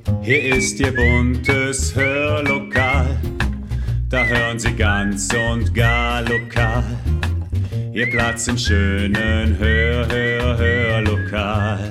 Hier ist Ihr buntes Hörlokal, da hören Sie ganz und gar lokal. Ihr Platz im schönen Hörlokal.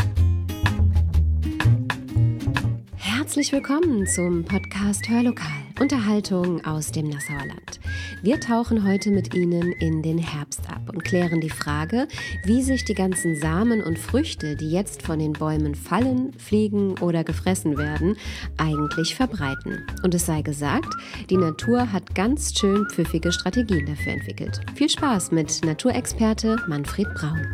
Herzlich willkommen zum Podcast Hörlokal, Unterhaltung aus dem Nassauer Land. Wir tauchen heute mit Ihnen in den Herbst ab und klären die Frage, wie sich die ganzen Samen und Früchte, die jetzt von den Bäumen fallen, fliegen oder gefressen werden, eigentlich verbreiten. Und es sei gesagt, die Natur hat ganz schön pfiffige Strategien dafür entwickelt. Viel Spaß mit Naturexperte Manfred Braun.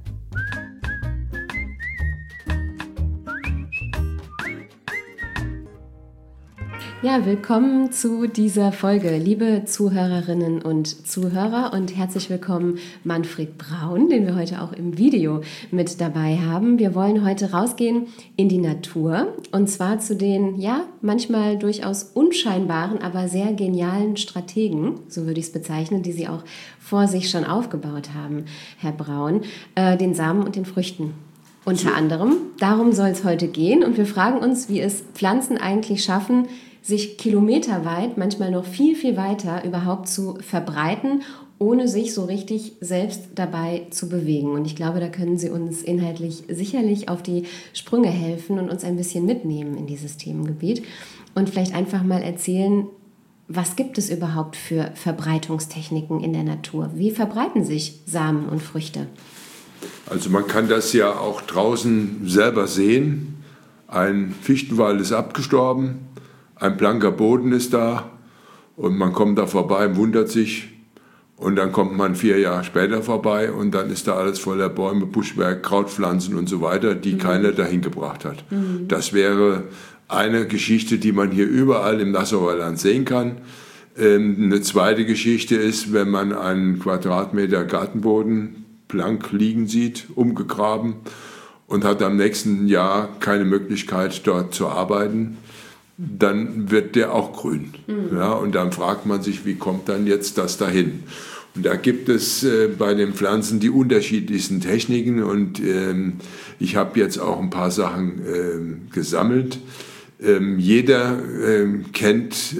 Ja, willkommen zu dieser Folge, liebe Zuhörerinnen und Zuhörer, und herzlich willkommen Manfred Braun, den wir heute auch im Video mit dabei haben. Wir wollen heute rausgehen in die Natur, und zwar zu den, ja, manchmal durchaus unscheinbaren, aber sehr genialen Strategen, so würde ich es bezeichnen, die Sie auch vor sich schon aufgebaut haben, Herr Braun, den Samen und den Früchten. Unter anderem, darum soll es heute gehen, und wir fragen uns, wie es Pflanzen eigentlich schaffen, sich kilometerweit, manchmal noch viel, viel weiter überhaupt zu verbreiten, ohne sich so richtig selbst dabei zu bewegen. Und ich glaube, da können Sie uns inhaltlich sicherlich auf die Sprünge helfen und uns ein bisschen mitnehmen in dieses Themengebiet und vielleicht einfach mal erzählen, was gibt es überhaupt für Verbreitungstechniken in der Natur? Wie verbreiten sich Samen und Früchte? Also man kann das ja auch draußen selber sehen. Ein Fichtenwald ist abgestorben. Ein blanker Boden ist da und man kommt da vorbei, wundert sich, und dann kommt man 4 Jahre später vorbei und dann ist da alles voller Bäume, Buschwerk, Krautpflanzen und so weiter, die keiner dahin gebracht hat. Das wäre eine Geschichte, die man hier überall im Nassauer Land sehen kann. Eine zweite Geschichte ist, wenn man einen Quadratmeter Gartenboden blank liegen sieht, umgegraben, und hat am nächsten Jahr keine Möglichkeit, dort zu arbeiten, dann wird der auch grün. Ja, und dann fragt man sich, wie kommt dann jetzt das dahin? Und da gibt es bei den Pflanzen die unterschiedlichsten Techniken, und ich habe jetzt auch ein paar Sachen gesammelt. Jeder kennt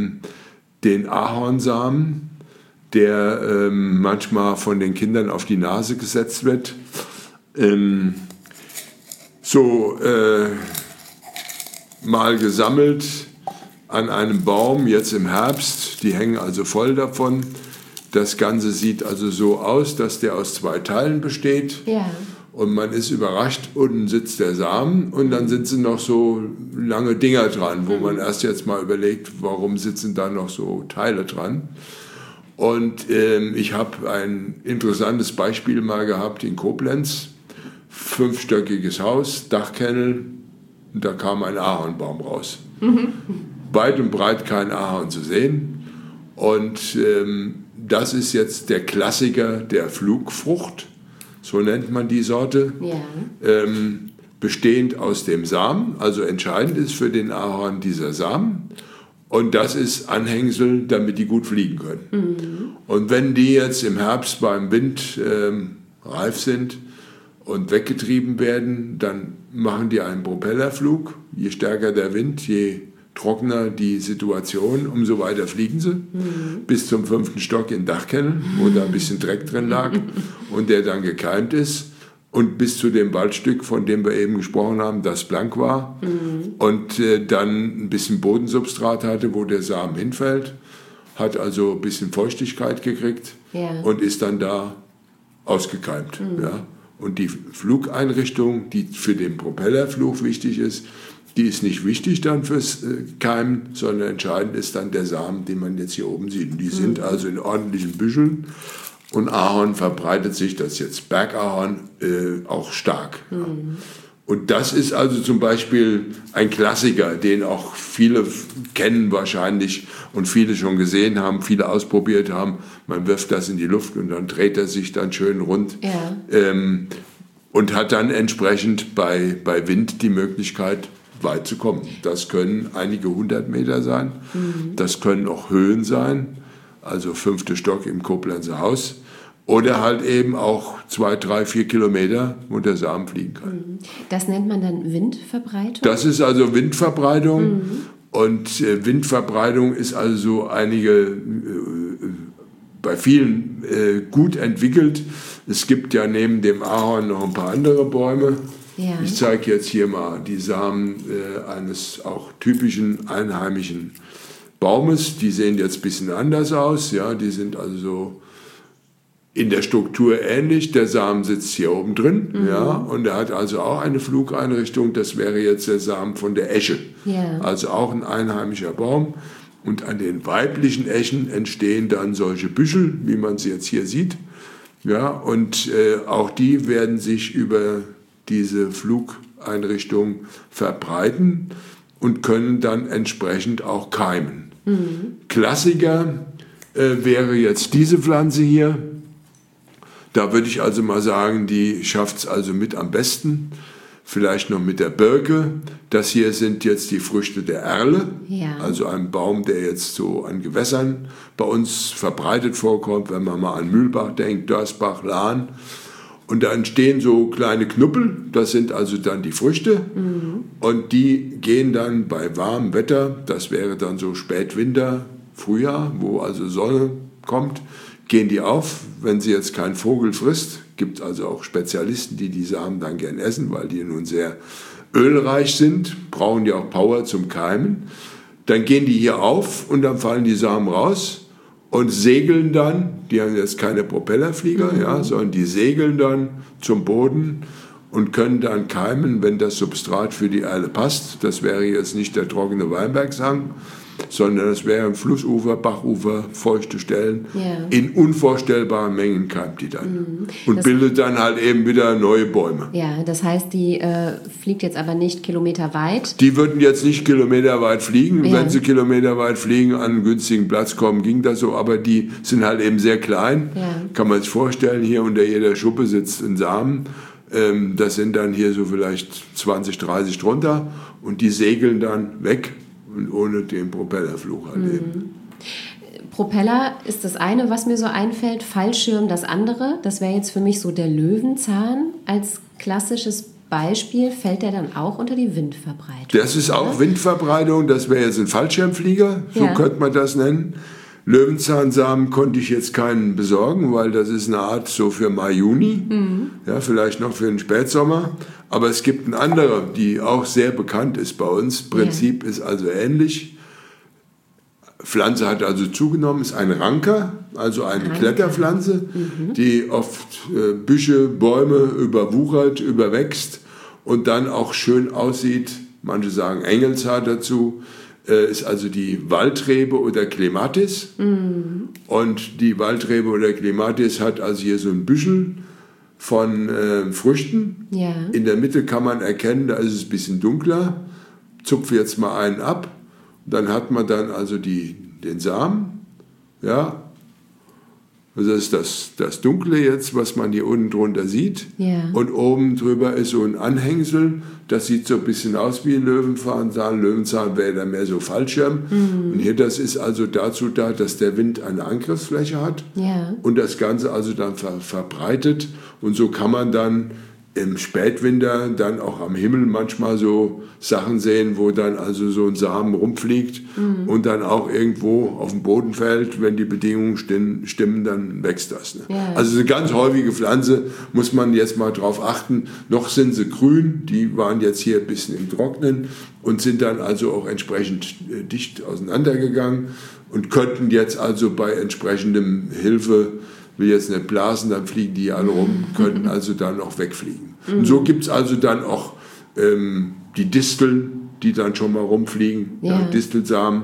den Ahornsamen, der manchmal von den Kindern auf die Nase gesetzt wird. Mal gesammelt an einem Baum, jetzt im Herbst, die hängen also voll davon. Das Ganze sieht also so aus, dass der aus 2 Teilen besteht. Ja. Und man ist überrascht, unten sitzt der Samen und dann sitzen noch so lange Dinger dran, wo man erst jetzt mal überlegt, warum sitzen da noch so Teile dran. Und ich habe ein interessantes Beispiel mal gehabt in Koblenz. 5-stöckiges Haus, Dachkennel, und da kam ein Ahornbaum raus. Weit und breit kein Ahorn zu sehen. Und das ist jetzt der Klassiker der Flugfrucht, so nennt man die Sorte. Ja. Bestehend aus dem Samen, also entscheidend ist für den Ahorn dieser Samen. Und das ist Anhängsel, damit die gut fliegen können. Und wenn die jetzt im Herbst beim Wind reif sind und weggetrieben werden, dann machen die einen Propellerflug. Je stärker der Wind, je trockener die Situation, umso weiter fliegen sie. Bis zum 5. Stock in Dachkennel, wo da ein bisschen Dreck drin lag und der dann gekeimt ist. Und bis zu dem Waldstück, von dem wir eben gesprochen haben, das blank war. Und dann ein bisschen Bodensubstrat hatte, wo der Samen hinfällt. Hat also ein bisschen Feuchtigkeit gekriegt, ja, und ist dann da ausgekeimt. Ja. Und die Flugeinrichtung, die für den Propellerflug wichtig ist, die ist nicht wichtig dann fürs Keimen, sondern entscheidend ist dann der Samen, den man jetzt hier oben sieht. Und die sind also in ordentlichen Büscheln. Und Ahorn verbreitet sich, das ist jetzt Bergahorn, auch stark. Ja. Und das ist also zum Beispiel ein Klassiker, den auch viele kennen wahrscheinlich und viele schon gesehen haben, viele ausprobiert haben. Man wirft das in die Luft und dann dreht er sich dann schön rund. Ja. Und hat dann entsprechend bei Wind die Möglichkeit, weit zu kommen. Das können einige 100 Meter sein, das können auch Höhen sein, also 5. Stock im Koblenzer Haus. Oder halt eben auch 2, 3, 4 Kilometer, wo der Samen fliegen kann. Das nennt man dann Windverbreitung? Das ist also Windverbreitung. Und Windverbreitung ist also bei vielen gut entwickelt. Es gibt ja neben dem Ahorn noch ein paar andere Bäume. Ja. Ich zeige jetzt hier mal die Samen eines auch typischen einheimischen Baumes. Die sehen jetzt ein bisschen anders aus. Ja, die sind also so in der Struktur ähnlich. Der Samen sitzt hier oben drin. Ja, und er hat also auch eine Flugeinrichtung. Das wäre jetzt der Samen von der Esche. Ja. Also auch ein einheimischer Baum. Und an den weiblichen Eschen entstehen dann solche Büschel, wie man sie jetzt hier sieht. Ja, und auch die werden sich über diese Flugeinrichtung verbreiten und können dann entsprechend auch keimen. Klassiker wäre jetzt diese Pflanze hier. Da würde ich also mal sagen, die schafft es also mit am besten. Vielleicht noch mit der Birke. Das hier sind jetzt die Früchte der Erle, also ein Baum, der jetzt so an Gewässern bei uns verbreitet vorkommt, wenn man mal an Mühlbach denkt, Dörsbach, Lahn. Und da entstehen so kleine Knuppel, das sind also dann die Früchte. Und die gehen dann bei warmem Wetter, das wäre dann so Spätwinter, Frühjahr, wo also Sonne kommt, gehen die auf, wenn sie jetzt kein Vogel frisst. Gibt also auch Spezialisten, die Samen dann gern essen, weil die nun sehr ölreich sind, brauchen ja auch Power zum Keimen. Dann gehen die hier auf und dann fallen die Samen raus und segeln dann, die haben jetzt keine Propellerflieger, sondern die segeln dann zum Boden und können dann keimen, wenn das Substrat für die Erle passt. Das wäre jetzt nicht der trockene Weinbergshang, sondern das wären Flussufer, Bachufer, feuchte Stellen. In unvorstellbaren Mengen keimt die dann und bildet dann halt eben wieder neue Bäume. Ja, das heißt, die fliegt jetzt aber nicht kilometerweit? Die würden jetzt nicht kilometerweit fliegen. Ja. Wenn sie kilometerweit fliegen, an einen günstigen Platz kommen, ging das so. Aber die sind halt eben sehr klein. Ja. Kann man sich vorstellen, hier unter jeder Schuppe sitzt ein Samen. Das sind dann hier so vielleicht 20, 30 drunter. Und die segeln dann weg. Und ohne den Propellerflug halt eben. Propeller ist das eine, was mir so einfällt, Fallschirm das andere. Das wäre jetzt für mich so der Löwenzahn als klassisches Beispiel. Fällt der dann auch unter die Windverbreitung? Das ist auch Windverbreitung, das wäre jetzt ein Fallschirmflieger, so könnte man das nennen. Löwenzahnsamen konnte ich jetzt keinen besorgen, weil das ist eine Art so für Mai, Juni, ja, vielleicht noch für den Spätsommer. Aber es gibt eine andere, die auch sehr bekannt ist bei uns. Prinzip ist also ähnlich. Pflanze hat also zugenommen, ist ein Ranker, also eine Kletterpflanze, die oft Büsche, Bäume überwuchert, überwächst und dann auch schön aussieht. Manche sagen Engelshaar dazu. Ist also die Waldrebe oder Clematis. Und die Waldrebe oder Clematis hat also hier so ein Büschel von Früchten. Ja. In der Mitte kann man erkennen, da ist es ein bisschen dunkler. Zupfe jetzt mal einen ab. Dann hat man dann also den Samen. Ja. Also das ist das Dunkle jetzt, was man hier unten drunter sieht. Ja. Und oben drüber ist so ein Anhängsel. Das sieht so ein bisschen aus wie ein Löwenzahn. Löwenzahn wäre dann mehr so Fallschirm. Und hier, das ist also dazu da, dass der Wind eine Angriffsfläche hat. Ja. Und das Ganze also dann verbreitet. Und so kann man dann im Spätwinter dann auch am Himmel manchmal so Sachen sehen, wo dann also so ein Samen rumfliegt und dann auch irgendwo auf den Boden fällt. Wenn die Bedingungen stimmen, dann wächst das. Ne? Ja. Also eine ganz häufige Pflanze, muss man jetzt mal drauf achten. Noch sind sie grün, die waren jetzt hier ein bisschen im Trocknen und sind dann also auch entsprechend dicht auseinandergegangen und könnten jetzt also bei entsprechendem Hilfe, will jetzt nicht blasen, dann fliegen die alle rum, können also dann auch wegfliegen. Und so gibt es also dann auch die Disteln, die dann schon mal rumfliegen, Distelsamen.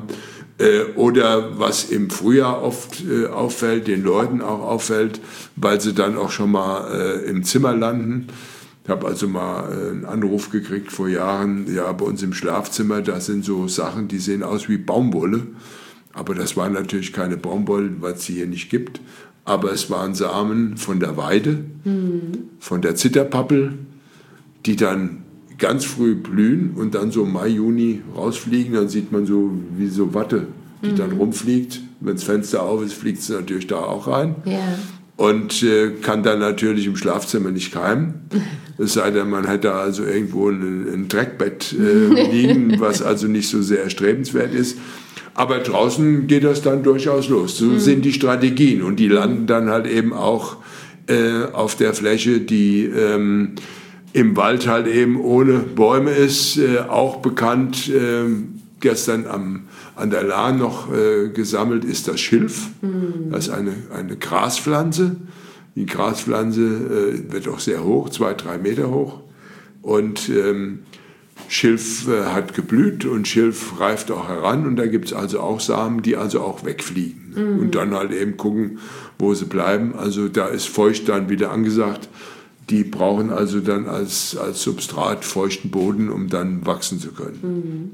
Oder was im Frühjahr oft auffällt, den Leuten auch auffällt, weil sie dann auch schon mal im Zimmer landen. Ich habe also mal einen Anruf gekriegt vor Jahren, ja, bei uns im Schlafzimmer, da sind so Sachen, die sehen aus wie Baumwolle. Aber das waren natürlich keine Baumwolle, weil es sie hier nicht gibt. Aber es waren Samen von der Weide, von der Zitterpappel, die dann ganz früh blühen und dann so Mai, Juni rausfliegen. Dann sieht man so wie so Watte, die dann rumfliegt. Wenn das Fenster auf ist, fliegt es natürlich da auch rein. Ja. und kann dann natürlich im Schlafzimmer nicht keimen. Es sei denn, man hat da also irgendwo ein Dreckbett liegen, was also nicht so sehr erstrebenswert ist. Aber draußen geht das dann durchaus los. So sind die Strategien und die landen dann halt eben auch auf der Fläche, die im Wald halt eben ohne Bäume ist, auch bekannt. Gestern an der Lahn noch gesammelt ist das Schilf. Das ist eine Graspflanze. Die Graspflanze wird auch sehr hoch, 2-3 Meter hoch. Und Schilf hat geblüht und Schilf reift auch heran. Und da gibt es also auch Samen, die also auch wegfliegen. Und dann halt eben gucken, wo sie bleiben. Also da ist feucht dann wieder angesagt. Die brauchen also dann als Substrat feuchten Boden, um dann wachsen zu können.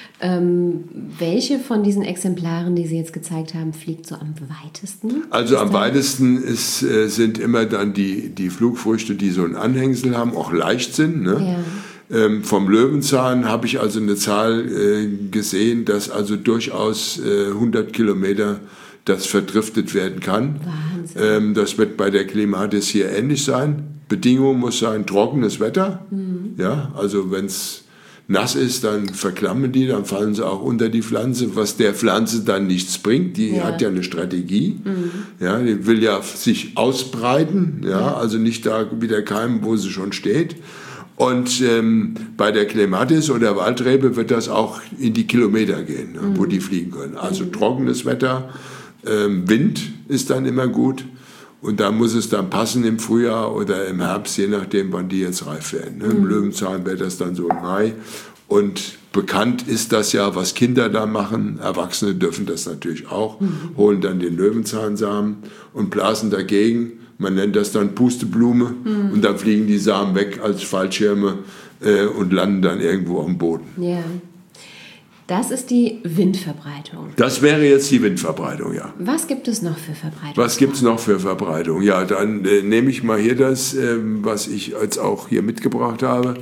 Welche von diesen Exemplaren, die Sie jetzt gezeigt haben, fliegt so am weitesten? Also am weitesten sind immer dann die Flugfrüchte, die so ein Anhängsel haben, auch leicht sind. Ne? Ja. Vom Löwenzahn habe ich also eine Zahl gesehen, dass also durchaus 100 Kilometer das verdriftet werden kann. Wahnsinn. Das wird bei der Clematis hier ähnlich sein. Bedingung muss sein trockenes Wetter. Ja, also wenn es nass ist, dann verklammen die, dann fallen sie auch unter die Pflanze, was der Pflanze dann nichts bringt. Die hat ja eine Strategie. Ja, die will ja sich ausbreiten, also nicht da wieder keimen, wo sie schon steht. Und bei der Clematis oder Waldrebe wird das auch in die Kilometer gehen, wo die fliegen können. Also trockenes Wetter, Wind ist dann immer gut. Und da muss es dann passen im Frühjahr oder im Herbst, je nachdem, wann die jetzt reif werden. Im Löwenzahn wäre das dann so im Mai. Und bekannt ist das ja, was Kinder da machen. Erwachsene dürfen das natürlich auch. Holen dann den Löwenzahnsamen und blasen dagegen. Man nennt das dann Pusteblume. Und dann fliegen die Samen weg als Fallschirme und landen dann irgendwo am Boden. Ja. Das ist die Windverbreitung. Das wäre jetzt die Windverbreitung, ja. Was gibt es noch für Verbreitung? Was gibt es noch für Verbreitung? Ja, dann nehme ich mal hier das, was ich jetzt auch hier mitgebracht habe.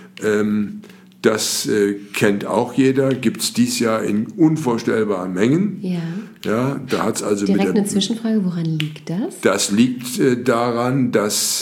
Das kennt auch jeder, gibt es dieses Jahr in unvorstellbaren Mengen. Ja. Ja, da hat's also direkt eine Zwischenfrage, woran liegt das? Das liegt daran, dass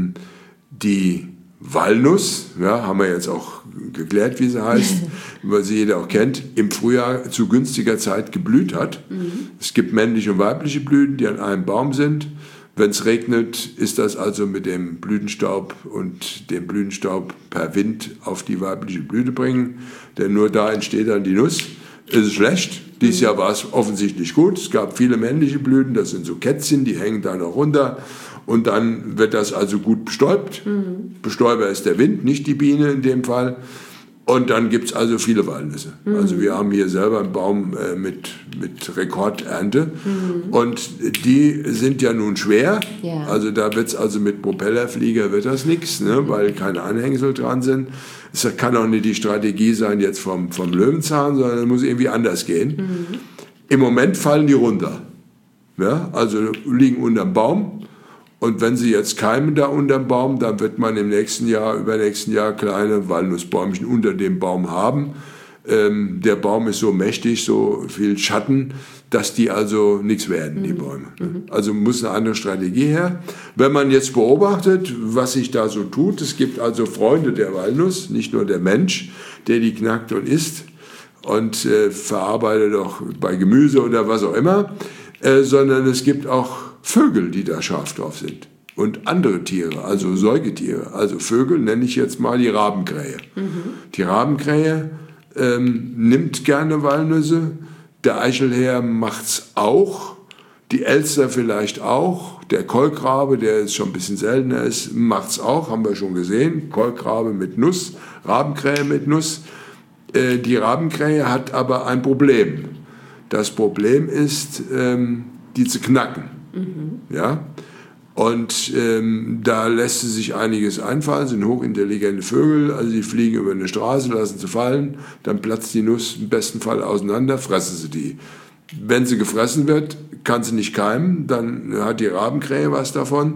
die Walnuss, haben wir jetzt auch geklärt, wie sie heißt, weil sie jeder auch kennt, im Frühjahr zu günstiger Zeit geblüht hat. Es gibt männliche und weibliche Blüten, die an einem Baum sind. Wenn es regnet, ist das also mit dem Blütenstaub und dem Blütenstaub per Wind auf die weibliche Blüte bringen, denn nur da entsteht dann die Nuss. Ist es schlecht? Dieses Jahr war es offensichtlich gut. Es gab viele männliche Blüten, das sind so Kätzchen, die hängen da noch runter. Und dann wird das also gut bestäubt. Bestäuber ist der Wind, nicht die Biene in dem Fall. Und dann gibt es also viele Walnüsse. Also wir haben hier selber einen Baum mit Rekordernte. Und die sind ja nun schwer. Ja. Also da wird es also mit Propellerflieger wird das nichts, ne, weil keine Anhängsel dran sind. Es kann auch nicht die Strategie sein jetzt vom Löwenzahn, sondern es muss irgendwie anders gehen. Im Moment fallen die runter. Ja, also liegen unterm Baum. Und wenn sie jetzt keimen da unterm Baum, dann wird man im übernächsten Jahr kleine Walnussbäumchen unter dem Baum haben. Der Baum ist so mächtig, so viel Schatten, dass die also nichts werden, die Bäume. Also muss eine andere Strategie her. Wenn man jetzt beobachtet, was sich da so tut, es gibt also Freunde der Walnuss, nicht nur der Mensch, der die knackt und isst und verarbeitet auch bei Gemüse oder was auch immer, sondern es gibt auch Vögel, die da scharf drauf sind. Und andere Tiere, also Säugetiere. Also Vögel nenne ich jetzt mal die Rabenkrähe. Die Rabenkrähe nimmt gerne Walnüsse. Der Eichelhäher macht's auch. Die Elster vielleicht auch. Der Kolkrabe, der jetzt schon ein bisschen seltener ist, macht's auch. Haben wir schon gesehen. Kolkrabe mit Nuss, Rabenkrähe mit Nuss. Die Rabenkrähe hat aber ein Problem. Das Problem ist, die zu knacken. Ja? Und da lässt sie sich einiges einfallen, sind hochintelligente Vögel, also die fliegen über eine Straße, lassen sie fallen, dann platzt die Nuss im besten Fall auseinander, fressen sie die. Wenn sie gefressen wird, kann sie nicht keimen, dann hat die Rabenkrähe was davon.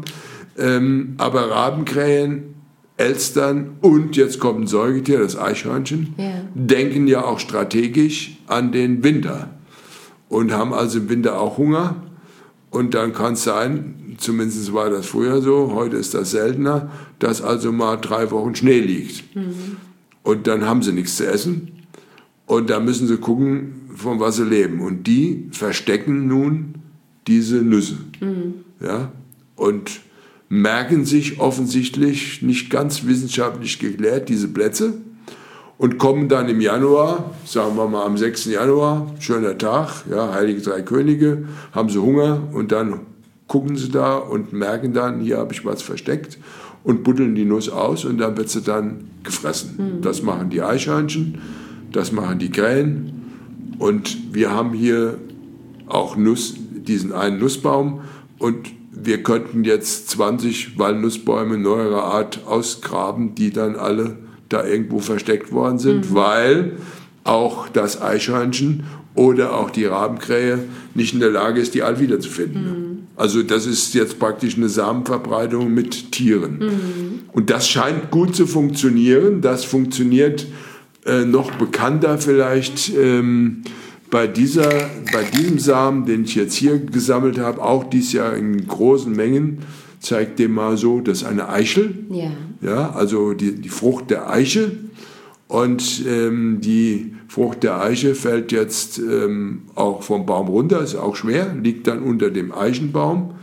Aber Rabenkrähen, Elstern und jetzt kommt ein Säugetier, das Eichhörnchen, denken ja auch strategisch an den Winter und haben also im Winter auch Hunger. Und dann kann es sein, zumindest war das früher so, heute ist das seltener, dass also mal 3 Wochen Schnee liegt. Und dann haben sie nichts zu essen. Und da müssen sie gucken, von was sie leben. Und die verstecken nun diese Nüsse. Ja? Und merken sich offensichtlich, nicht ganz wissenschaftlich geklärt, diese Plätze. Und kommen dann im Januar, sagen wir mal am 6. Januar, schöner Tag, ja, Heilige Drei Könige, haben sie Hunger und dann gucken sie da und merken dann, hier habe ich was versteckt und buddeln die Nuss aus und dann wird sie dann gefressen. Das machen die Eichhörnchen, das machen die Krähen und wir haben hier auch diesen einen Nussbaum und wir könnten jetzt 20 Walnussbäume neuerer Art ausgraben, die dann alle da irgendwo versteckt worden sind, weil auch das Eichhörnchen oder auch die Rabenkrähe nicht in der Lage ist, die alle wiederzufinden. Also das ist jetzt praktisch eine Samenverbreitung mit Tieren. Und das scheint gut zu funktionieren. Das funktioniert noch bekannter vielleicht bei diesem Samen, den ich jetzt hier gesammelt habe, auch dieses Jahr in großen Mengen, zeigt dem mal so, das ist eine Eichel, ja, also die Frucht der Eiche. Und die Frucht der Eiche fällt jetzt auch vom Baum runter, ist auch schwer, liegt dann unter dem Eichenbaum.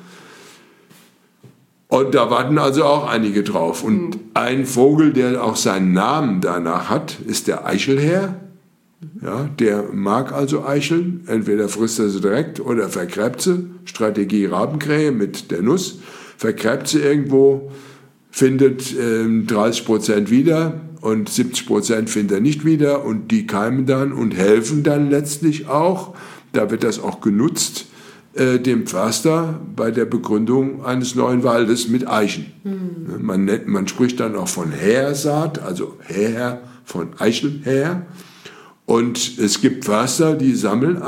Und da warten also auch einige drauf. Und ein Vogel, der auch seinen Namen danach hat, ist der Eichelhäher. Ja, der mag also Eicheln, entweder frisst er sie direkt oder vergräbt sie. Strategie Rabenkrähe mit der Nuss. Vergräbt sie irgendwo, findet 30% wieder und 70% findet er nicht wieder und die keimen dann und helfen dann letztlich auch, da wird das auch genutzt, dem Förster bei der Begründung eines neuen Waldes mit Eichen. Man spricht dann auch von Hähersaat, also Häher, von Eichelhäher. Und es gibt Förster, die sammeln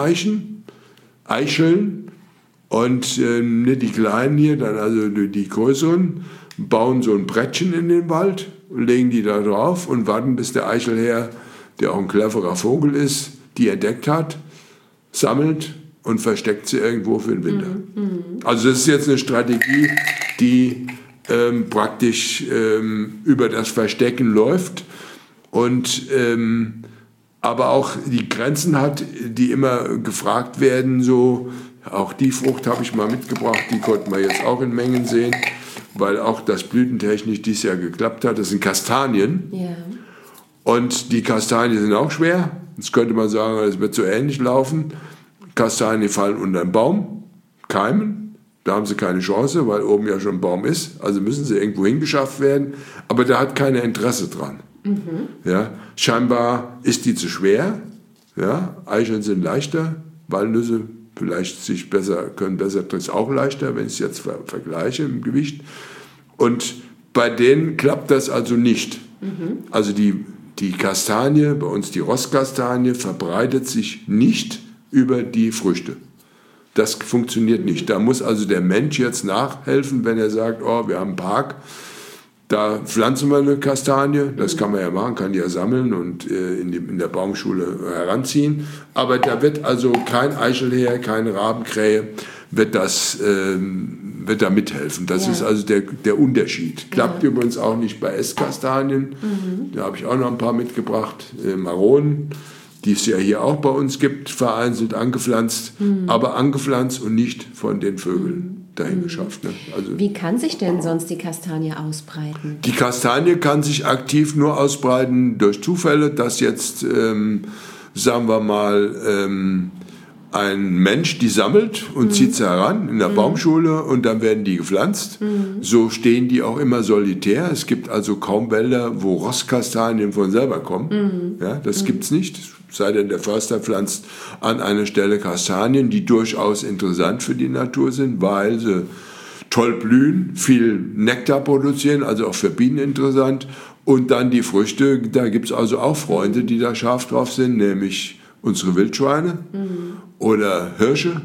Eicheln, und nicht die kleinen hier, dann also die größeren, bauen so ein Brettchen in den Wald, legen die da drauf und warten, bis der Eichelhäher, der auch ein cleverer Vogel ist, die entdeckt hat, sammelt und versteckt sie irgendwo für den Winter. Also das ist jetzt eine Strategie, die praktisch über das Verstecken läuft und aber auch die Grenzen hat, die immer gefragt werden, so. Auch die Frucht habe ich mal mitgebracht, die konnten wir jetzt auch in Mengen sehen, weil auch das blütentechnisch dieses Jahr geklappt hat. Das sind Kastanien. Ja. Und die Kastanien sind auch schwer. Jetzt könnte man sagen, es wird so ähnlich laufen. Kastanien fallen unter den Baum, keimen. Da haben sie keine Chance, weil oben ja schon ein Baum ist. Also müssen sie irgendwo hingeschafft werden. Aber da hat keiner Interesse dran. Ja, scheinbar ist die zu schwer. Ja, Eicheln sind leichter, Walnüsse vielleicht können besser, das ist auch leichter, wenn ich es jetzt vergleiche im Gewicht. Und bei denen klappt das also nicht. Also die Kastanie, bei uns die Rosskastanie, verbreitet sich nicht über die Früchte. Das funktioniert nicht. Da muss also der Mensch jetzt nachhelfen, wenn er sagt, oh, wir haben einen Park, da pflanzen wir eine Kastanie, das kann man ja machen, kann die ja sammeln und in der Baumschule heranziehen. Aber da wird also kein Eichelhäher, keine Rabenkrähe, wird da mithelfen. Das ist also der Unterschied. Klappt übrigens auch nicht bei Esskastanien. Da habe ich auch noch ein paar mitgebracht, Maronen, die es ja hier auch bei uns gibt, vereinzelt angepflanzt, aber angepflanzt und nicht von den Vögeln dahin geschafft. Ne? Also, wie kann sich denn sonst die Kastanie ausbreiten? Die Kastanie kann sich aktiv nur ausbreiten durch Zufälle, dass jetzt, sagen wir mal, ein Mensch die sammelt und zieht sie heran in der Baumschule und dann werden die gepflanzt. So stehen die auch immer solitär. Es gibt also kaum Wälder, wo Rosskastanien von selber kommen. Ja, das gibt's nicht. Sei denn der Förster pflanzt an einer Stelle Kastanien, die durchaus interessant für die Natur sind, weil sie toll blühen, viel Nektar produzieren, also auch für Bienen interessant. Und dann die Früchte, da gibt's also auch Freunde, die da scharf drauf sind, nämlich unsere Wildschweine oder Hirsche,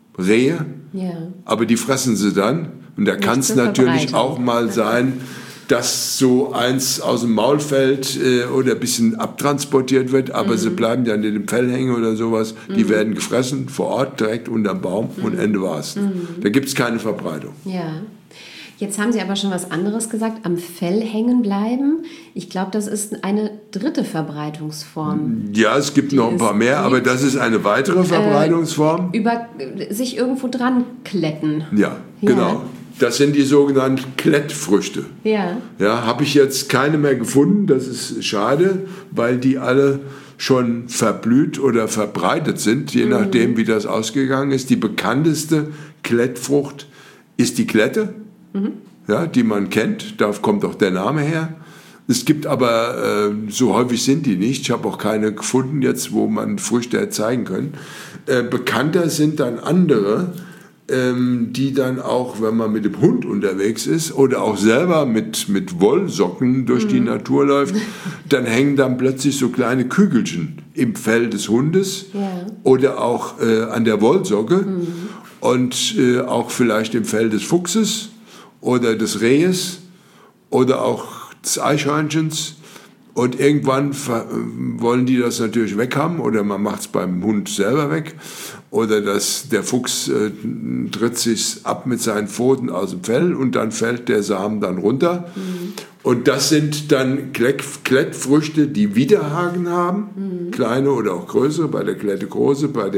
Rehe, aber die fressen sie dann. Und da kann es natürlich auch mal sein, dass so eins aus dem Maul fällt oder ein bisschen abtransportiert wird, aber sie bleiben dann in dem Fell hängen oder sowas. Die werden gefressen vor Ort, direkt unterm Baum und Ende war's. Da gibt es keine Verbreitung. Ja. Jetzt haben Sie aber schon was anderes gesagt, am Fell hängen bleiben. Ich glaube, das ist eine dritte Verbreitungsform. Ja, es gibt noch ein paar mehr, aber das ist eine weitere Verbreitungsform. Über sich irgendwo dran kletten. Ja, genau. Das sind die sogenannten Klettfrüchte. Ja. Ja, habe ich jetzt keine mehr gefunden, das ist schade, weil die alle schon verblüht oder verbreitet sind, je nachdem, wie das ausgegangen ist. Die bekannteste Klettfrucht ist die Klette, ja, die man kennt, da kommt auch der Name her. Es gibt aber, so häufig sind die nicht, ich habe auch keine gefunden jetzt, wo man Früchte zeigen können. Bekannter sind dann andere, die dann auch, wenn man mit dem Hund unterwegs ist oder auch selber mit Wollsocken durch die Natur läuft, dann hängen dann plötzlich so kleine Kügelchen im Fell des Hundes oder auch an der Wollsocke und auch vielleicht im Fell des Fuchses oder des Rehes oder auch des Eichhörnchens. Und irgendwann wollen die das natürlich weghaben oder man macht es beim Hund selber weg oder der Fuchs tritt sich ab mit seinen Pfoten aus dem Fell und dann fällt der Samen dann runter. Und das sind dann Klettfrüchte, die Widerhaken haben, kleine oder auch größere, bei der Klette große, bei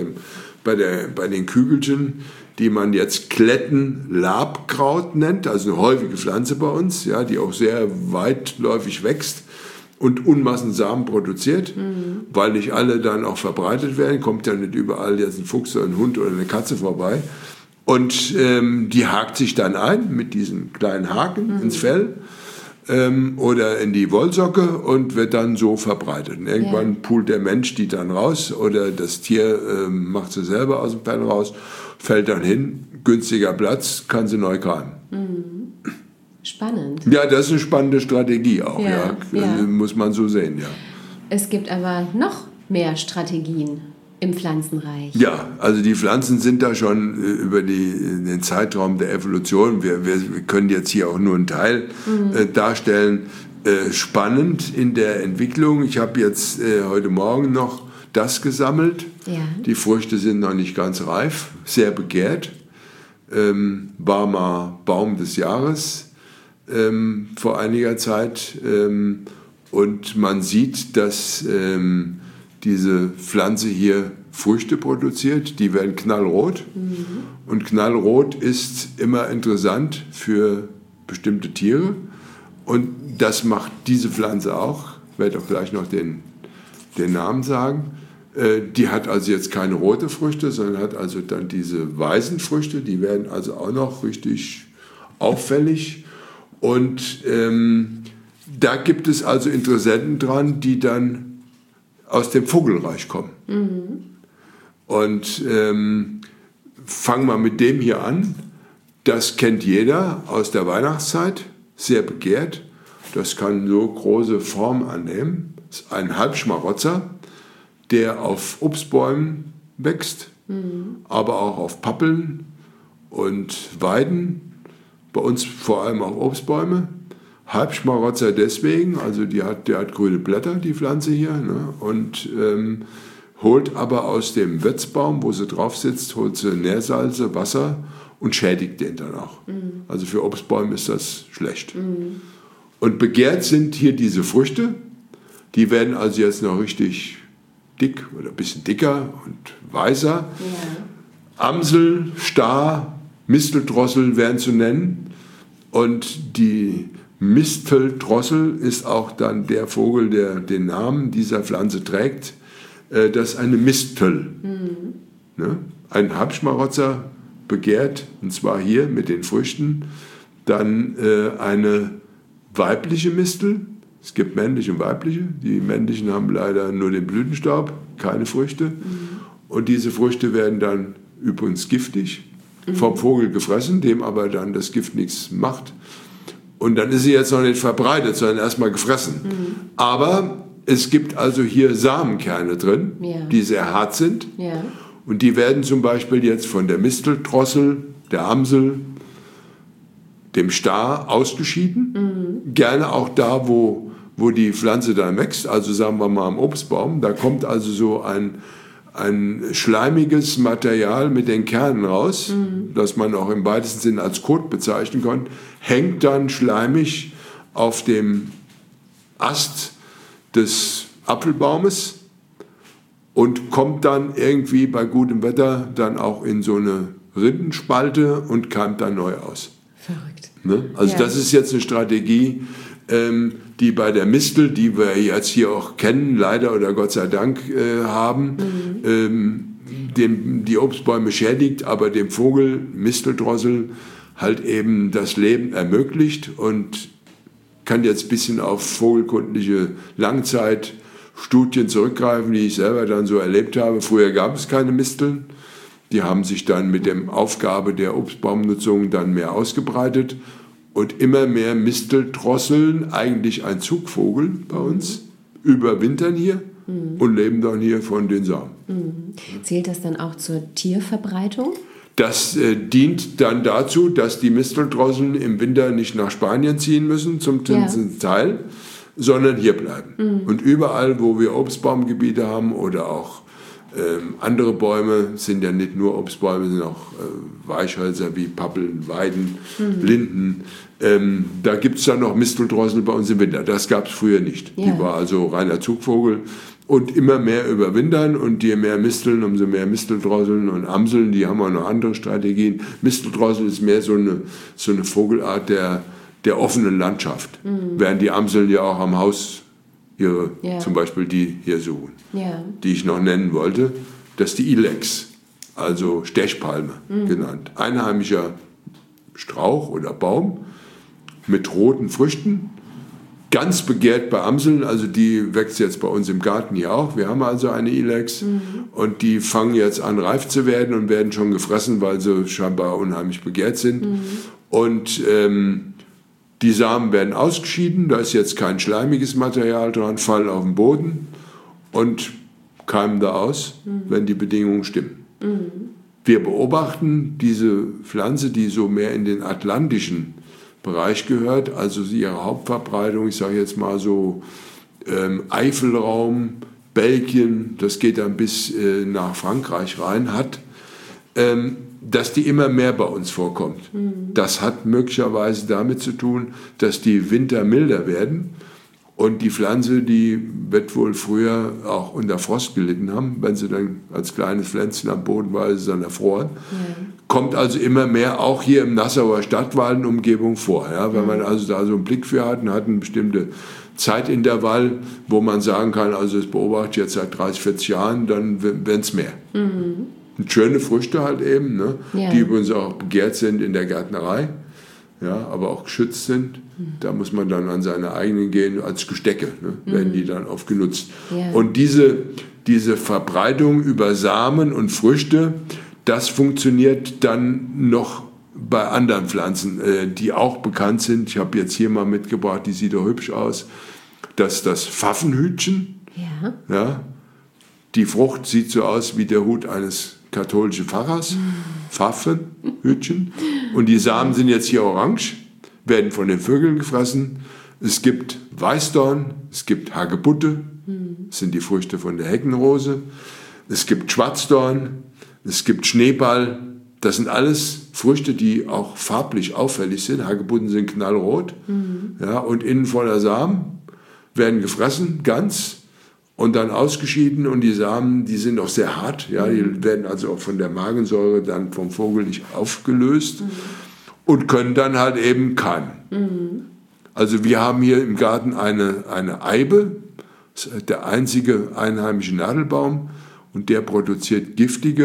den Kügelchen, die man jetzt Klettenlabkraut nennt, also eine häufige Pflanze bei uns, ja, die auch sehr weitläufig wächst und Unmassen Samen produziert, weil nicht alle dann auch verbreitet werden, kommt ja nicht überall jetzt ein Fuchs oder ein Hund oder eine Katze vorbei. Und die hakt sich dann ein mit diesen kleinen Haken ins Fell oder in die Wollsocke und wird dann so verbreitet. Und irgendwann pult der Mensch die dann raus oder das Tier macht sie selber aus dem Fell raus, fällt dann hin, günstiger Platz, kann sie neu keimen. Spannend. Ja, das ist eine spannende Strategie auch, muss man so sehen, ja. Es gibt aber noch mehr Strategien im Pflanzenreich. Ja, also die Pflanzen sind da schon über den Zeitraum der Evolution, wir können jetzt hier auch nur einen Teil darstellen, spannend in der Entwicklung. Ich habe jetzt heute Morgen noch das gesammelt. Ja. Die Früchte sind noch nicht ganz reif, sehr begehrt. War mal Baum des Jahres vor einiger Zeit. Und man sieht, dass diese Pflanze hier Früchte produziert. Die werden knallrot. Und knallrot ist immer interessant für bestimmte Tiere. Und das macht diese Pflanze auch. Ich werde auch gleich noch den Namen sagen. Die hat also jetzt keine rote Früchte, sondern hat also dann diese weißen Früchte. Die werden also auch noch richtig auffällig. Und da gibt es also Interessenten dran, die dann aus dem Vogelreich kommen. Und fangen wir mit dem hier an. Das kennt jeder aus der Weihnachtszeit, sehr begehrt. Das kann so große Form annehmen. Das ist ein Halbschmarotzer, der auf Obstbäumen wächst, aber auch auf Pappeln und Weiden. Bei uns vor allem auch Obstbäume. Halbschmarotzer deswegen, also der hat grüne Blätter, die Pflanze hier, ne? Und holt aber aus dem Wirtsbaum, wo sie drauf sitzt, holt sie Nährsalze, Wasser und schädigt den dann auch. Also für Obstbäume ist das schlecht. Und begehrt sind hier diese Früchte, die werden also jetzt noch richtig dick oder ein bisschen dicker und weißer. Ja. Amsel, Star, Misteldrossel wären zu nennen. Und die Misteldrossel ist auch dann der Vogel, der den Namen dieser Pflanze trägt. Das ist eine Mistel. Ne? Ein Halbschmarotzer begehrt, und zwar hier mit den Früchten. Dann eine weibliche Mistel. Es gibt männliche und weibliche. Die männlichen haben leider nur den Blütenstaub, keine Früchte. Und diese Früchte werden dann übrigens giftig, vom Vogel gefressen, dem aber dann das Gift nichts macht. Und dann ist sie jetzt noch nicht verbreitet, sondern erstmal gefressen. Aber es gibt also hier Samenkerne drin, die sehr hart sind. Ja. Und die werden zum Beispiel jetzt von der Misteldrossel, der Amsel, dem Star ausgeschieden. Gerne auch da, wo die Pflanze dann wächst, also sagen wir mal am Obstbaum. Da kommt also so ein schleimiges Material mit den Kernen raus, das man auch im weitesten Sinn als Kot bezeichnen kann, hängt dann schleimig auf dem Ast des Apfelbaumes und kommt dann irgendwie bei gutem Wetter dann auch in so eine Rippenspalte und keimt dann neu aus. Verrückt. Ne? Also das ist jetzt eine Strategie, die bei der Mistel, die wir jetzt hier auch kennen, leider oder Gott sei Dank haben, die Obstbäume schädigt, aber dem Vogel, Misteldrossel, halt eben das Leben ermöglicht und kann jetzt ein bisschen auf vogelkundliche Langzeitstudien zurückgreifen, die ich selber dann so erlebt habe. Früher gab es keine Misteln. Die haben sich dann mit der Aufgabe der Obstbaumnutzung dann mehr ausgebreitet. Und immer mehr Misteldrosseln, eigentlich ein Zugvogel bei uns, überwintern hier und leben dann hier von den Samen. Zählt das dann auch zur Tierverbreitung? Das dient dann dazu, dass die Misteldrosseln im Winter nicht nach Spanien ziehen müssen, zum Teil, sondern hier bleiben. Und überall, wo wir Obstbaumgebiete haben oder auch andere Bäume, sind ja nicht nur Obstbäume, sind auch Weichhölzer wie Pappeln, Weiden, Linden. Da gibt es dann noch Misteldrossel bei uns im Winter. Das gab es früher nicht. Die war also reiner Zugvogel. Und immer mehr überwintern und je mehr Misteln, umso mehr Misteldrosseln und Amseln, die haben auch noch andere Strategien. Misteldrossel ist mehr so eine Vogelart der offenen Landschaft, während die Amseln ja auch am Haus zum Beispiel die hier suchen, die ich noch nennen wollte. Das ist die Ilex, also Stechpalme genannt. Einheimischer Strauch oder Baum mit roten Früchten. Ganz begehrt bei Amseln, also die wächst jetzt bei uns im Garten hier auch. Wir haben also eine Ilex und die fangen jetzt an reif zu werden und werden schon gefressen, weil sie scheinbar unheimlich begehrt sind. Und die Samen werden ausgeschieden, da ist jetzt kein schleimiges Material dran, fallen auf den Boden und keimen da aus, wenn die Bedingungen stimmen. Wir beobachten diese Pflanze, die so mehr in den atlantischen Bereich gehört, also ihre Hauptverbreitung, ich sage jetzt mal so Eifelraum, Belgien, das geht dann bis nach Frankreich rein, hat, dass die immer mehr bei uns vorkommt. Das hat möglicherweise damit zu tun, dass die Winter milder werden und die Pflanze, die wird wohl früher auch unter Frost gelitten haben, wenn sie dann als kleines Pflänzchen am Boden war, ist es dann erfroren. Kommt also immer mehr auch hier im Nassauer Stadtwaldenumgebung vor. Ja? Wenn man also da so einen Blick für hat und hat einen bestimmten Zeitintervall, wo man sagen kann, also das beobachte ich jetzt seit 30, 40 Jahren, dann werden es mehr. Und schöne Früchte halt eben, ne? Die übrigens auch begehrt sind in der Gärtnerei, ja, aber auch geschützt sind. Da muss man dann an seine eigenen gehen, als Gestecke, ne? Werden die dann oft genutzt. Und diese Verbreitung über Samen und Früchte, das funktioniert dann noch bei anderen Pflanzen, die auch bekannt sind. Ich habe jetzt hier mal mitgebracht, die sieht doch hübsch aus. Das ist das Pfaffenhütchen. Ja. Die Frucht sieht so aus wie der Hut eines katholischen Pfarrers. Pfaffenhütchen. Und die Samen sind jetzt hier orange, werden von den Vögeln gefressen. Es gibt Weißdorn, es gibt Hagebutte, das sind die Früchte von der Heckenrose. Es gibt Schwarzdorn, es gibt Schneeball. Das sind alles Früchte, die auch farblich auffällig sind. Hagebutten sind knallrot, ja, und innen voller Samen, werden gefressen, ganz, und dann ausgeschieden. Und die Samen, die sind auch sehr hart. Ja, die werden also auch von der Magensäure dann vom Vogel nicht aufgelöst und können dann halt eben keimen. Also wir haben hier im Garten eine Eibe, das ist der einzige einheimische Nadelbaum, und der produziert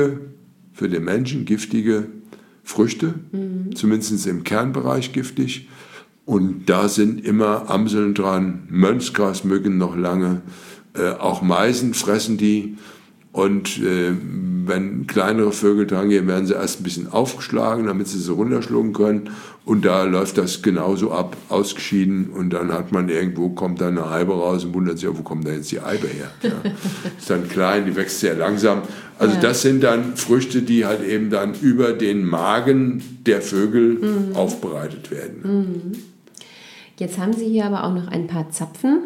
für den Menschen giftige Früchte, zumindest im Kernbereich giftig. Und da sind immer Amseln dran, Mönchsgrasmücken noch lange, auch Meisen fressen die. Und wenn kleinere Vögel dran gehen, werden sie erst ein bisschen aufgeschlagen, damit sie runterschlucken können. Und da läuft das genauso ab, ausgeschieden. Und dann hat man irgendwo, kommt dann eine Eibe raus und wundert sich, wo kommt da jetzt die Eibe her? Ja. Ist dann klein, die wächst sehr langsam. Also das sind dann Früchte, die halt eben dann über den Magen der Vögel aufbereitet werden. Jetzt haben Sie hier aber auch noch ein paar Zapfen.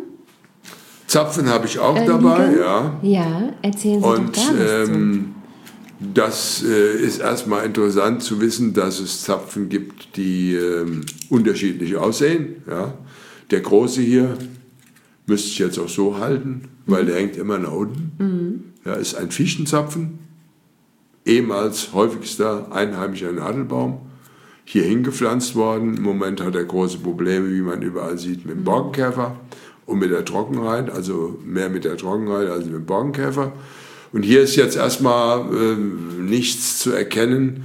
Zapfen habe ich auch dabei, ja. Ja, erzählen Sie doch da was zu. Das ist erstmal interessant zu wissen, dass es Zapfen gibt, die unterschiedlich aussehen. Ja. Der große hier müsste ich jetzt auch so halten, weil der hängt immer nach unten. Ja, ist ein Fichtenzapfen, ehemals häufigster einheimischer Nadelbaum, hier hingepflanzt worden. Im Moment hat er große Probleme, wie man überall sieht, mit dem Borkenkäfer und mit der Trockenheit, also mehr mit der Trockenheit als mit dem Borkenkäfer. Und hier ist jetzt erstmal nichts zu erkennen,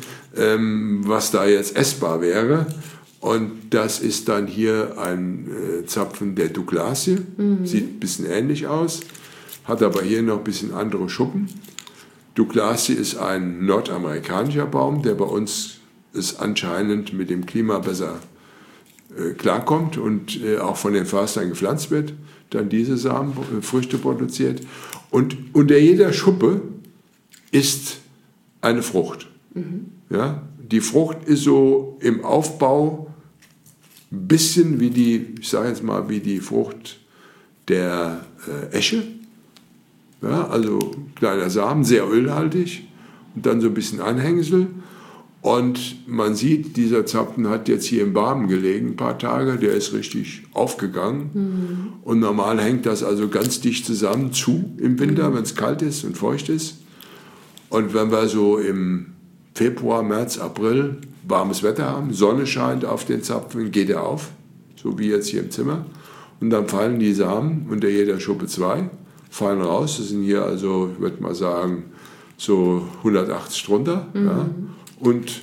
was da jetzt essbar wäre. Und das ist dann hier ein Zapfen der Douglasie. Sieht ein bisschen ähnlich aus, hat aber hier noch ein bisschen andere Schuppen. Douglasie ist ein nordamerikanischer Baum, der bei uns ist anscheinend mit dem Klima besser klarkommt und auch von den Förstern gepflanzt wird, dann diese Samenfrüchte produziert. Und unter jeder Schuppe ist eine Frucht. Ja? Die Frucht ist so im Aufbau ein bisschen wie die, ich sage jetzt mal, wie die Frucht der Esche. Ja, also kleiner Samen, sehr ölhaltig und dann so ein bisschen Anhängsel. Und man sieht, dieser Zapfen hat jetzt hier im Warmen gelegen, ein paar Tage, der ist richtig aufgegangen. Und normal hängt das also ganz dicht zusammen zu im Winter, wenn es kalt ist und feucht ist. Und wenn wir so im Februar, März, April warmes Wetter haben, Sonne scheint auf den Zapfen, geht er auf, so wie jetzt hier im Zimmer. Und dann fallen die Samen unter jeder Schuppe 2, fallen raus. Das sind hier also, ich würde mal sagen, so 180 drunter. Ja. Und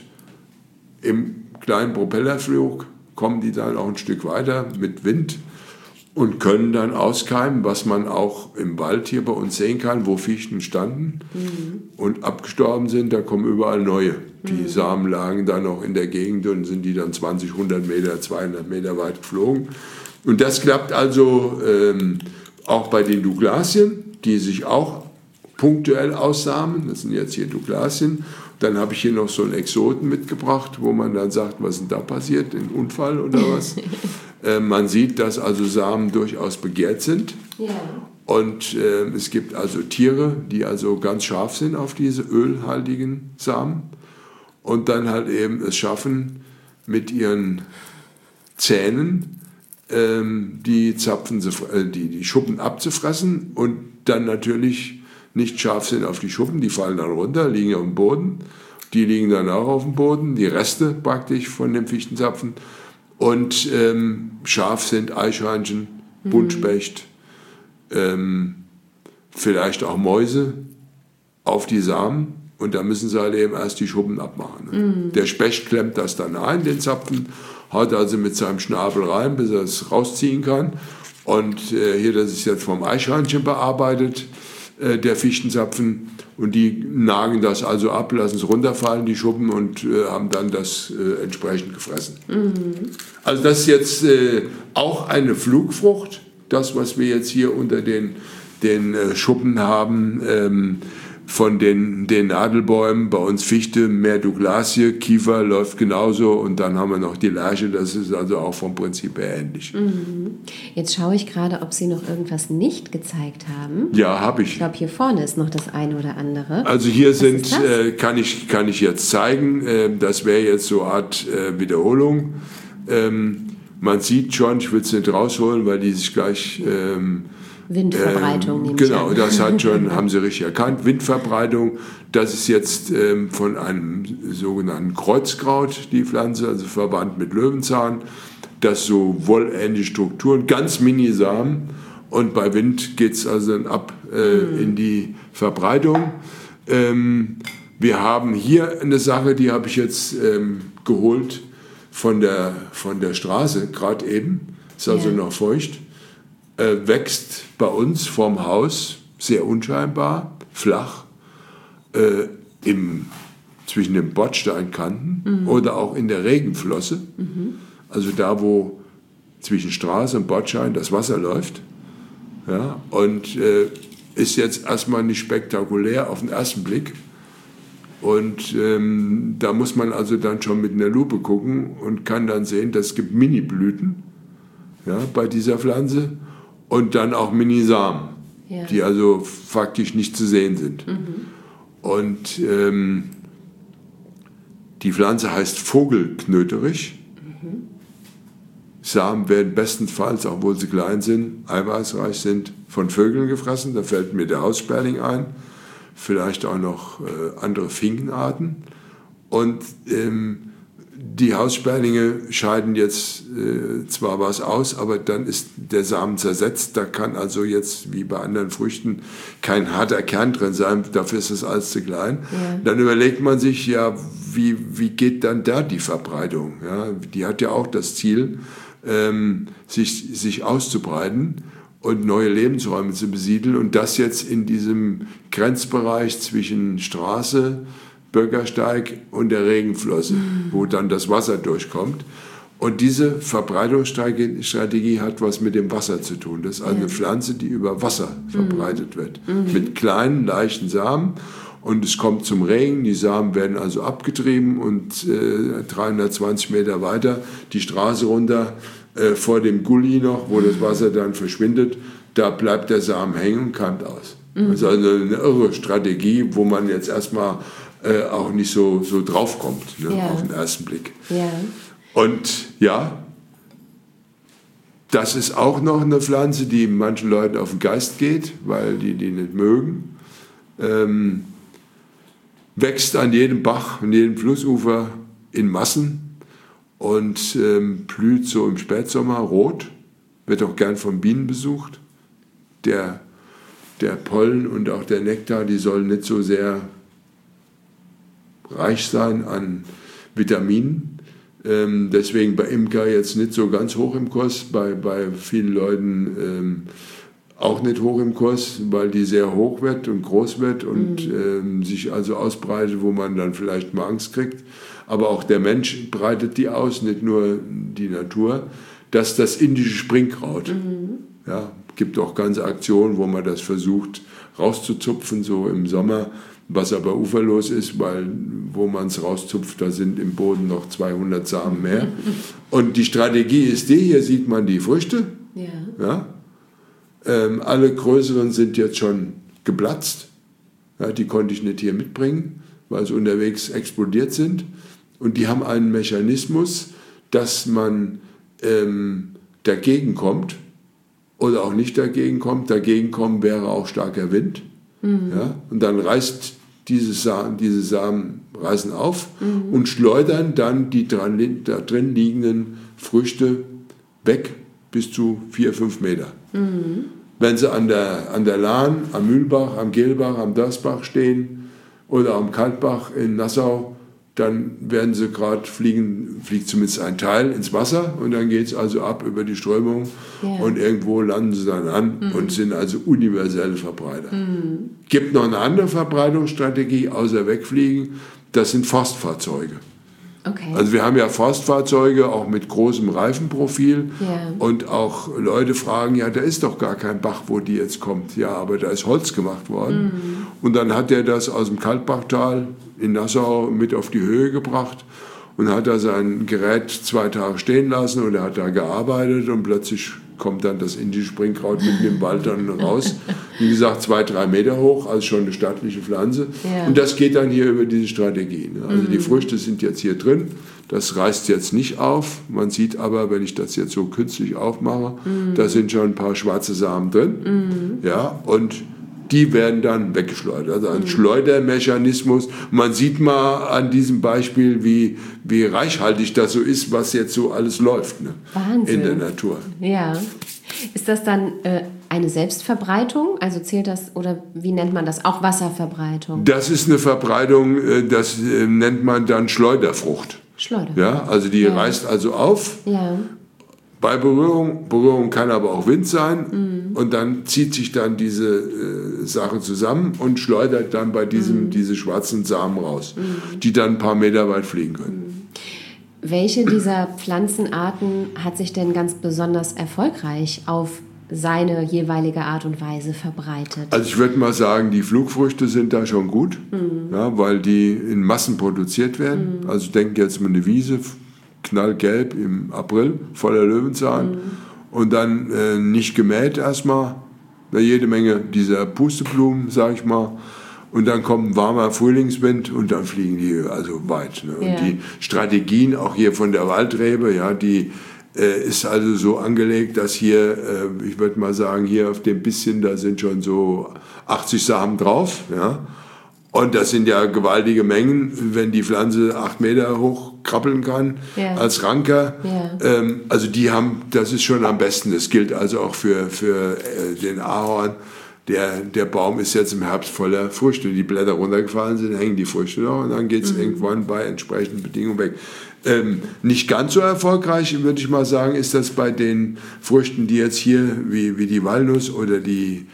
im kleinen Propellerflug kommen die dann auch ein Stück weiter mit Wind und können dann auskeimen, was man auch im Wald hier bei uns sehen kann, wo Fichten standen und abgestorben sind, da kommen überall neue. Die Samen lagen dann noch in der Gegend und sind die dann 20, 100 Meter, 200 Meter weit geflogen. Und das klappt also auch bei den Douglasien, die sich auch punktuell aussamen. Das sind jetzt hier Douglasien. Dann habe ich hier noch so einen Exoten mitgebracht, wo man dann sagt, was ist denn da passiert, ein Unfall oder was? Man sieht, dass also Samen durchaus begehrt sind. Ja. Und es gibt also Tiere, die also ganz scharf sind auf diese ölhaltigen Samen und dann halt eben es schaffen, mit ihren Zähnen die Schuppen abzufressen und dann natürlich nicht scharf sind auf die Schuppen, die fallen dann runter, liegen auf dem Boden. Die liegen dann auch auf dem Boden, die Reste praktisch von dem Fichtenzapfen. Und scharf sind Eichhörnchen, Buntspecht, vielleicht auch Mäuse auf die Samen. Und da müssen sie halt eben erst die Schuppen abmachen. Ne? Der Specht klemmt das dann ein, den Zapfen, haut also mit seinem Schnabel rein, bis er es rausziehen kann. Und hier, das ist jetzt vom Eichhörnchen bearbeitet, der Fichtenzapfen, und die nagen das also ab, lassen es runterfallen, die Schuppen, und haben dann das entsprechend gefressen. Also das ist jetzt auch eine Flugfrucht, das, was wir jetzt hier unter den Schuppen haben, von den Nadelbäumen, bei uns Fichte, mehr Douglasie, Kiefer läuft genauso, und dann haben wir noch die Lärche, das ist also auch vom Prinzip her ähnlich. Jetzt schaue ich gerade, ob Sie noch irgendwas nicht gezeigt haben. Ja, habe ich. Ich glaube, hier vorne ist noch das eine oder andere. Also hier sind, kann ich jetzt zeigen, das wäre jetzt so eine Art Wiederholung. Man sieht schon, ich will es nicht rausholen, weil die sich gleich... Windverbreitung, nehme ich genau, an. Das hat schon, haben Sie richtig erkannt, Windverbreitung. Das ist jetzt von einem sogenannten Kreuzkraut, die Pflanze, also verwandt mit Löwenzahn. Das so wollähnliche Strukturen, ganz mini-Samen. Und bei Wind geht es also dann ab in die Verbreitung. Wir haben hier eine Sache, die habe ich jetzt geholt von der Straße, gerade eben. Ist also noch feucht. Wächst bei uns vorm Haus, sehr unscheinbar, flach, zwischen den Bordsteinkanten oder auch in der Regenflosse, also da, wo zwischen Straße und Bordstein das Wasser läuft. Ja, und ist jetzt erstmal nicht spektakulär auf den ersten Blick. Und da muss man also dann schon mit einer Lupe gucken und kann dann sehen, dass es gibt Mini-Blüten, ja, bei dieser Pflanze und dann auch Mini-Samen, die also faktisch nicht zu sehen sind. Und die Pflanze heißt Vogelknöterich. Samen werden bestenfalls, obwohl sie klein sind, eiweißreich sind, von Vögeln gefressen. Da fällt mir der Haussperling ein. Vielleicht auch noch andere Finkenarten. Und die Haussperlinge scheiden jetzt zwar was aus, aber dann ist der Samen zersetzt. Da kann also jetzt, wie bei anderen Früchten, kein harter Kern drin sein. Dafür ist das alles zu klein. Ja. Dann überlegt man sich, ja, wie geht dann da die Verbreitung? Ja, die hat ja auch das Ziel, sich auszubreiten und neue Lebensräume zu besiedeln. Und das jetzt in diesem Grenzbereich zwischen Straße, Bürgersteig und der Regenflosse, wo dann das Wasser durchkommt. Und diese Verbreitungsstrategie hat was mit dem Wasser zu tun. Das ist eine Pflanze, die über Wasser verbreitet wird. Mit kleinen, leichten Samen. Und es kommt zum Regen, die Samen werden also abgetrieben und 320 Meter weiter die Straße runter, vor dem Gully noch, wo das Wasser dann verschwindet, da bleibt der Samen hängen und keimt aus. Das ist also eine irre Strategie, wo man jetzt erstmal auch nicht so draufkommt, auf den ersten Blick. Ja. Und ja, das ist auch noch eine Pflanze, die manchen Leuten auf den Geist geht, weil die nicht mögen. Wächst an jedem Bach, an jedem Flussufer in Massen und blüht so im Spätsommer rot, wird auch gern von Bienen besucht. Der Pollen und auch der Nektar, die sollen nicht so sehr reich sein an Vitaminen. Deswegen bei Imker jetzt nicht so ganz hoch im Kurs, bei vielen Leuten auch nicht hoch im Kurs, weil die sehr hoch wird und groß wird und sich also ausbreitet, wo man dann vielleicht mal Angst kriegt. Aber auch der Mensch breitet die aus, nicht nur die Natur. Das ist das indische Springkraut. Ja, gibt auch ganze Aktionen, wo man das versucht rauszuzupfen, so im Sommer, was aber uferlos ist, weil wo man es rauszupft, da sind im Boden noch 200 Samen mehr. Und die Strategie ist die, hier sieht man die Früchte. Ja. Alle größeren sind jetzt schon geplatzt. Ja, die konnte ich nicht hier mitbringen, weil sie unterwegs explodiert sind. Und die haben einen Mechanismus, dass man dagegen kommt oder auch nicht dagegen kommt. Dagegen kommen wäre auch starker Wind. Ja, und dann reißt diese Samen reißen auf und schleudern dann die da drin liegenden Früchte weg bis zu 4-5 Meter. Wenn sie an der Lahn, am Mühlbach, am Gehlbach, am Dörsbach stehen oder am Kaltbach in Nassau, dann werden sie fliegt zumindest ein Teil ins Wasser und dann geht es also ab über die Strömung und irgendwo landen sie dann an und sind also universelle Verbreiter. Gibt noch eine andere Verbreitungsstrategie außer wegfliegen, das sind Forstfahrzeuge. Okay. Also wir haben ja Forstfahrzeuge auch mit großem Reifenprofil und auch Leute fragen, ja, da ist doch gar kein Bach, wo die jetzt kommt. Ja, aber da ist Holz gemacht worden. Und dann hat er das aus dem Kaltbachtal in Nassau mit auf die Höhe gebracht und hat da sein Gerät 2 Tage stehen lassen und er hat da gearbeitet und plötzlich kommt dann das indische Springkraut mitten im Wald dann raus. Wie gesagt, 2-3 Meter hoch, also schon eine stattliche Pflanze. Ja. Und das geht dann hier über diese Strategie. Also die Früchte sind jetzt hier drin, das reißt jetzt nicht auf. Man sieht aber, wenn ich das jetzt so künstlich aufmache, da sind schon ein paar schwarze Samen drin. Ja, und die werden dann weggeschleudert. Also ein Schleudermechanismus. Man sieht mal an diesem Beispiel, wie reichhaltig das so ist, was jetzt so alles läuft, in der Natur. Ja. Ist das dann eine Selbstverbreitung? Also zählt das, oder wie nennt man das? Auch Wasserverbreitung? Das ist eine Verbreitung, das nennt man dann Schleuderfrucht. Ja, also die reißt also auf. Ja. Bei Berührung kann aber auch Wind sein und dann zieht sich dann diese Sache zusammen und schleudert dann bei diese schwarzen Samen raus, die dann ein paar Meter weit fliegen können. Welche dieser Pflanzenarten hat sich denn ganz besonders erfolgreich auf seine jeweilige Art und Weise verbreitet? Also ich würde mal sagen, die Flugfrüchte sind da schon gut, ja, weil die in Massen produziert werden. Also ich denke jetzt mal eine Wiese, knallgelb im April, voller Löwenzahn und dann nicht gemäht erstmal, jede Menge dieser Pusteblumen, sag ich mal, und dann kommt ein warmer Frühlingswind und dann fliegen die also weit. Ne? Und die Strategien auch hier von der Waldrebe, ja, die ist also so angelegt, dass hier, ich würde mal sagen, hier auf dem bisschen, da sind schon so 80 Samen drauf, ja. Und das sind ja gewaltige Mengen, wenn die Pflanze 8 Meter hoch krabbeln kann als Ranker. Ja. Also die haben, das ist schon am besten. Das gilt also auch für den Ahorn. Der Baum ist jetzt im Herbst voller Früchte. Die Blätter runtergefallen sind, hängen die Früchte noch und dann geht es irgendwann bei entsprechenden Bedingungen weg. Nicht ganz so erfolgreich, würde ich mal sagen, ist das bei den Früchten, die jetzt hier, wie die Walnuss oder die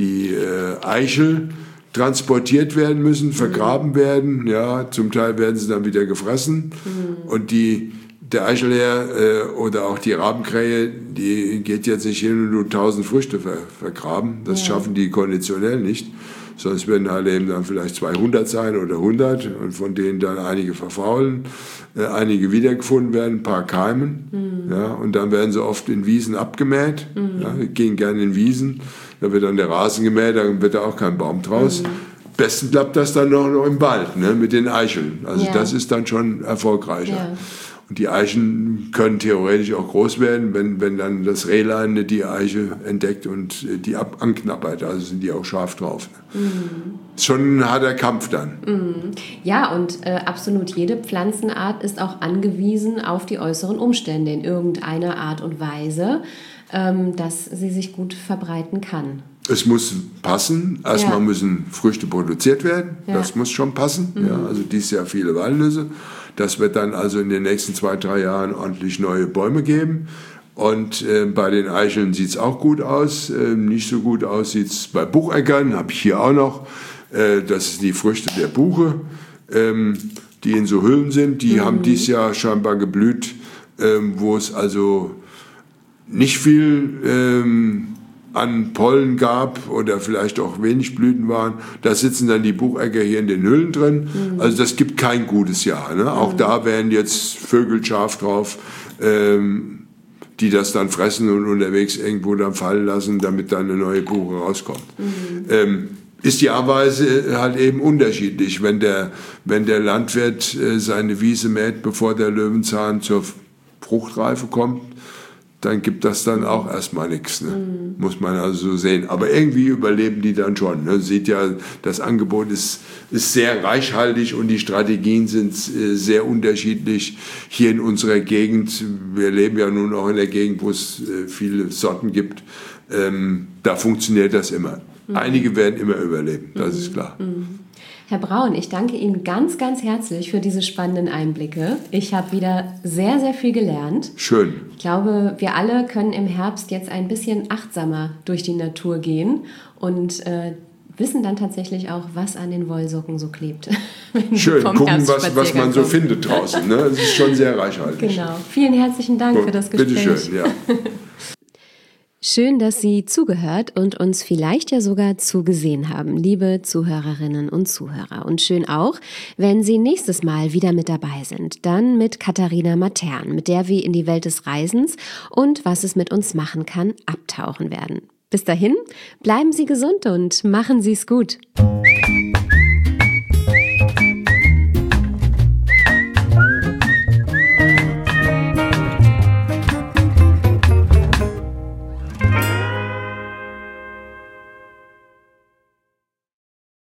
Eichel, transportiert werden müssen, vergraben werden, ja, zum Teil werden sie dann wieder gefressen und der Eichelherr oder auch die Rabenkrähe, die geht jetzt nicht hin und nur 1000 Früchte vergraben, das schaffen die konditionell nicht, sonst werden halt eben dann vielleicht 200 sein oder 100 und von denen dann einige verfaulen, einige wiedergefunden werden, ein paar keimen, ja, und dann werden sie oft in Wiesen abgemäht, ja, die gehen gerne in Wiesen, da wird dann der Rasen gemäht, dann wird da auch kein Baum draus. Besten klappt das dann noch im Wald, ne, mit den Eicheln. Also das ist dann schon erfolgreicher. Ja. Und die Eichen können theoretisch auch groß werden, wenn dann das Rehlein die Eiche entdeckt und die anknabbert. Also sind die auch scharf drauf. Ist schon ein harter Kampf dann. Ja, und absolut jede Pflanzenart ist auch angewiesen auf die äußeren Umstände in irgendeiner Art und Weise, dass sie sich gut verbreiten kann. Es muss passen. Erstmal müssen Früchte produziert werden. Ja. Das muss schon passen. Ja, also dieses Jahr viele Walnüsse. Das wird dann also in den nächsten 2-3 Jahren ordentlich neue Bäume geben. Und bei den Eicheln sieht es auch gut aus. Nicht so gut aus sieht es bei Bucheckern. Habe ich hier auch noch. Das sind die Früchte der Buche, die in so Hüllen sind. Die haben dieses Jahr scheinbar geblüht, wo es also nicht viel an Pollen gab oder vielleicht auch wenig Blüten waren. Da sitzen dann die Buchecker hier in den Hüllen drin. Also das gibt kein gutes Jahr. Ne? Auch da wären jetzt Vögel scharf drauf, die das dann fressen und unterwegs irgendwo dann fallen lassen, damit dann eine neue Buche rauskommt. Ist die Arbeitsweise halt eben unterschiedlich. Wenn der Landwirt seine Wiese mäht, bevor der Löwenzahn zur Fruchtreife kommt, dann gibt das dann auch erstmal nichts. Ne? Muss man also so sehen. Aber irgendwie überleben die dann schon. Ne? Sieht ja, das Angebot ist sehr reichhaltig und die Strategien sind sehr unterschiedlich. Hier in unserer Gegend, wir leben ja nun auch in der Gegend, wo es viele Sorten gibt, da funktioniert das immer. Einige werden immer überleben, das ist klar. Herr Braun, ich danke Ihnen ganz, ganz herzlich für diese spannenden Einblicke. Ich habe wieder sehr, sehr viel gelernt. Schön. Ich glaube, wir alle können im Herbst jetzt ein bisschen achtsamer durch die Natur gehen und wissen dann tatsächlich auch, was an den Wollsocken so klebt. Schön, gucken, was man so findet draußen. Ne? Das ist schon sehr reichhaltig. Genau. Vielen herzlichen Dank für das Gespräch. Bitte schön, ja. Schön, dass Sie zugehört und uns vielleicht ja sogar zugesehen haben, liebe Zuhörerinnen und Zuhörer. Und schön auch, wenn Sie nächstes Mal wieder mit dabei sind. Dann mit Katharina Matern, mit der wir in die Welt des Reisens und was es mit uns machen kann, abtauchen werden. Bis dahin, bleiben Sie gesund und machen Sie es gut.